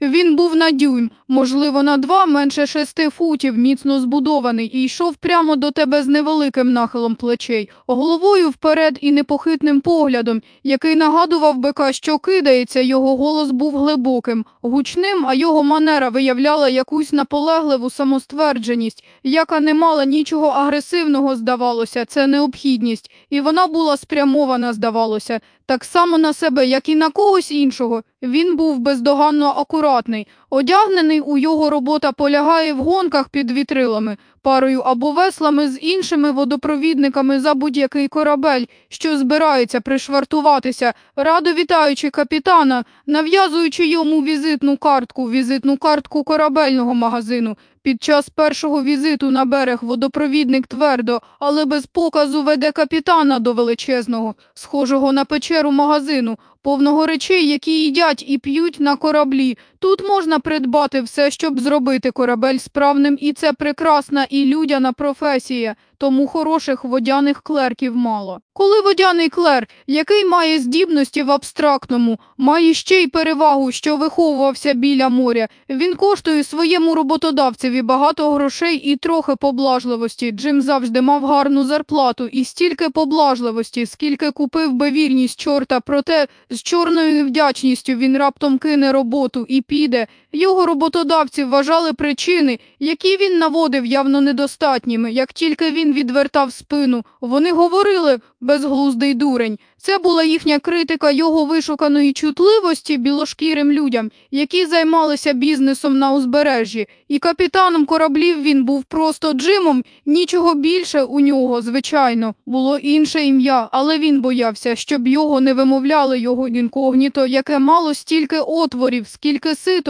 Він був на дюйм, можливо на 2 менше 6 футів, міцно збудований і йшов прямо до тебе з невеликим нахилом плечей, головою вперед і непохитним поглядом, який нагадував бика, що кидається. Його голос був глибоким, гучним, а його манера виявляла якусь наполегливу самоствердженість, яка не мала нічого агресивного, здавалося, це необхідність, і вона була спрямована, здавалося, так само на себе, як і на когось іншого. Він був бездоганно акуратний. Одягнений у його робота полягає в гонках під вітрилами, парою або веслами з іншими водопровідниками за будь-який корабель, що збирається пришвартуватися, радо вітаючи капітана, нав'язуючи йому візитну картку корабельного магазину. Під час першого візиту на берег водопровідник твердо, але без показу веде капітана до величезного, схожого на печеру магазину, повного речей, які їдять і п'ють на кораблі. Тут можна придбати все, щоб зробити корабель справним, і це прекрасна і людяна професія, тому хороших водяних клерків мало. Коли водяний клер, який має здібності в абстрактному, має ще й перевагу, що виховувався біля моря, він коштує своєму роботодавцеві багато грошей і трохи поблажливості. Джим завжди мав гарну зарплату і стільки поблажливості, скільки купив би вірність чорта, проте з чорною вдячністю він раптом кине роботу і піде. Його роботодавці вважали причини, які він наводив, явно недостатніми. Як тільки він відвертав спину, вони говорили «безглуздий дурень». Це була їхня критика його вишуканої чутливості білошкірим людям, які займалися бізнесом на узбережжі. І капітаном кораблів він був просто Джимом, нічого більше. У нього, звичайно, було інше ім'я, але він боявся, щоб його не вимовляли його інкогніто, яке мало стільки отворів, скільки сито